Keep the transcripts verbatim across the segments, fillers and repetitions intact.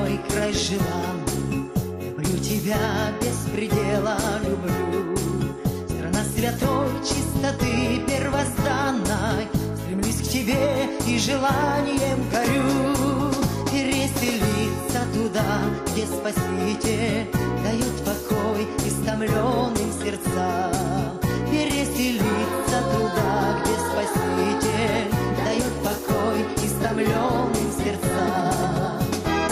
мой край желанный, люблю тебя без предела, люблю. Страна святой чистоты первозданной, стремлюсь к тебе и желанием горю. Переселиться туда, где Спаситель дает покой истомленным сердцам. Переселиться туда, где Спаситель дает покой истомленным сердцам.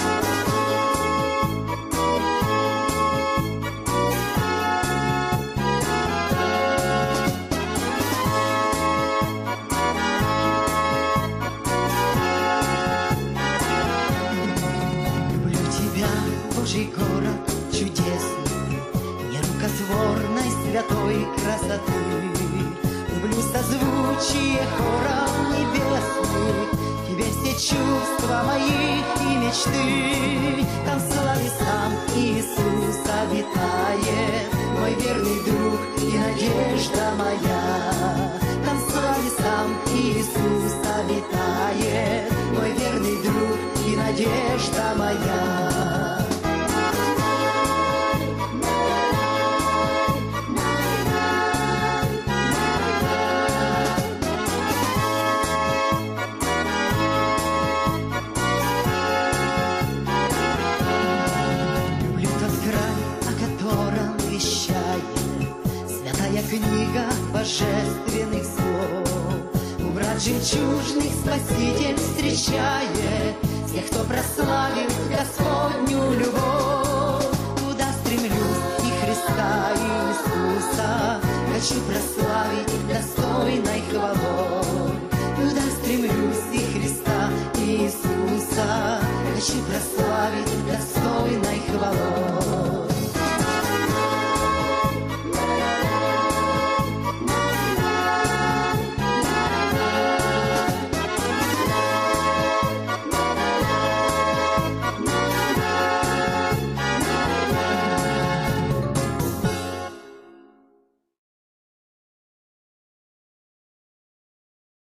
Люблю тебя, Божий город чудесный, нерукотворной святой красоты. Люблю созвучие хором небесных, тебе все чувства мои и мечты. Там в славе сам Иисус обитает, мой верный друг и надежда моя. Там в славе сам Иисус обитает, мой верный друг и надежда моя. Святая книга божественных слов, у врат жемчужных Спаситель встречает всех, кто прославил Господню любовь. Туда стремлюсь и Христа Иисуса хочу прославить достойной хвалой. Туда стремлюсь и Христа Иисуса хочу прославить достойной хвалой.